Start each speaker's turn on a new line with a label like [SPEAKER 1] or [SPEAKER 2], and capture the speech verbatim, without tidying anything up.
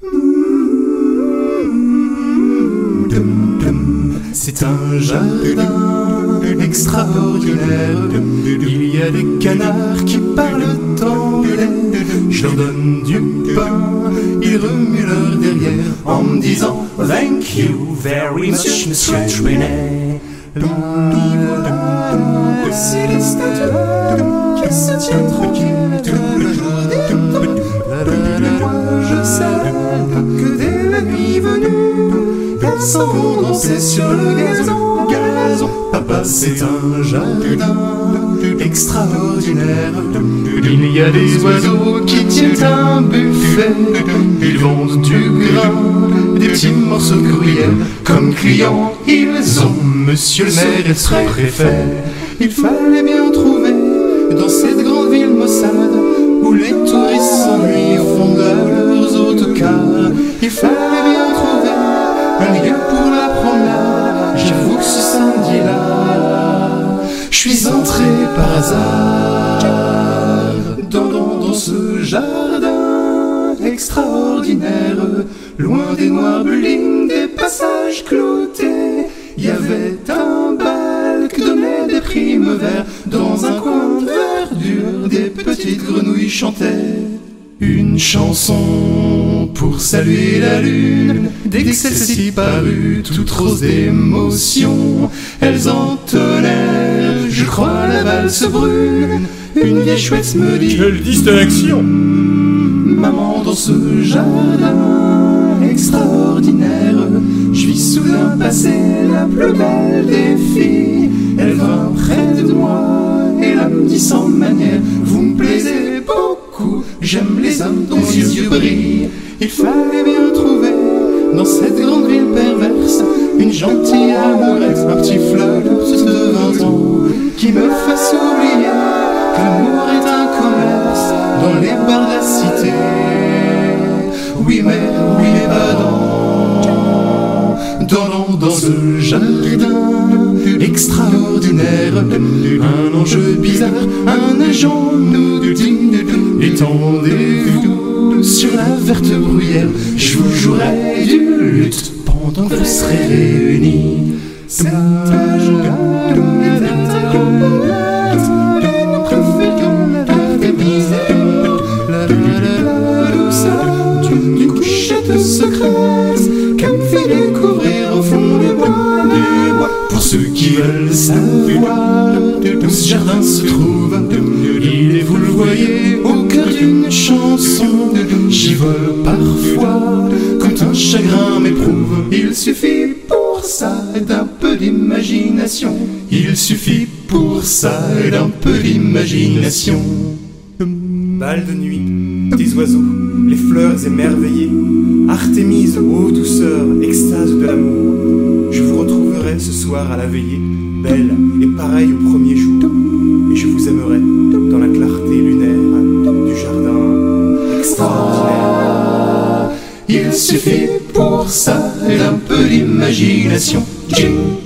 [SPEAKER 1] C'est un jardin extraordinaire. Il y a des canards qui parlent anglais. Je leur donne du pain, ils remuent leur derrière en me disant thank you very much, Monsieur Trenet. Voici les statues qui se tiennent tranquilles tout le jour des temps. Moi je sais que dès la nuit venue, elles s'en vont danser sur le gazon, gazon. Papa, c'est un jardin extraordinaire. Il y a des oiseaux qui tiennent un buffet. Ils vendent du grain, des petits morceaux de gruyère. Comme clients, ils ont Monsieur le maire et le sous-préfet. Il fallait bien trouver dans cette grande ville maussade où les touristes s'ennuient au fond de leurs autocars. Il fallait bien trouver un lieu pour la promenade. J'avoue que ce samedi-là, je suis entré par hasard dans, dans, dans ce jardin extraordinaire. Loin des noirs buildings, des passages cloutés, il y avait un bal qui donnait des primes verts. Dans un coin de verdure, des petites grenouilles chantaient une chanson pour saluer la lune. Dès que celle-ci parut, toute rose d'émotion, elles entonnèrent, je crois, la valse brune. Une vieille chouette me dit
[SPEAKER 2] quelle distinction!
[SPEAKER 1] Maman, dans ce jardin extraordinaire, je vis soudain passer la plus belle des filles. Elle vint près de moi et elle me dit sans manière, vous me plaisez beaucoup, j'aime les hommes dont les yeux brillent. Il fallait bien trouver dans cette grande ville perverse une gentille amourette, un petit flirt de vingt ans qui me fasse oublier que l'amour est un commerce dans les bars de la cité. Oui mais, oui mais pas dans, dans, dans ce jardin extraordinaire. Un enjeu bizarre, un agent nous dit étendez-vous sur la verte bruyère, je vous jouerai du luth pendant que vous serez réunis. C'est un jardin d'une couchette secrète qu'elle me fit découvrir au fond du bois, du bois. Pour ceux qui veulent savoir où ce jardin se trouve, il est, vous le voyez, au cœur d'une chanson. J'y vole parfois quand un chagrin m'éprouve. Il suffit pour ça d'un peu d'imagination. Il suffit pour ça d'un peu d'imagination.
[SPEAKER 2] Bal de nuit, des oiseaux, les fleurs émerveillées, Artémise, ô douceur, extase de l'amour. Je vous retrouverai ce soir à la veillée, belle et pareille au premier jour, et je vous aimerai dans la clarté lunaire du jardin extraordinaire.
[SPEAKER 1] Il suffit pour ça d'un peu d'imagination.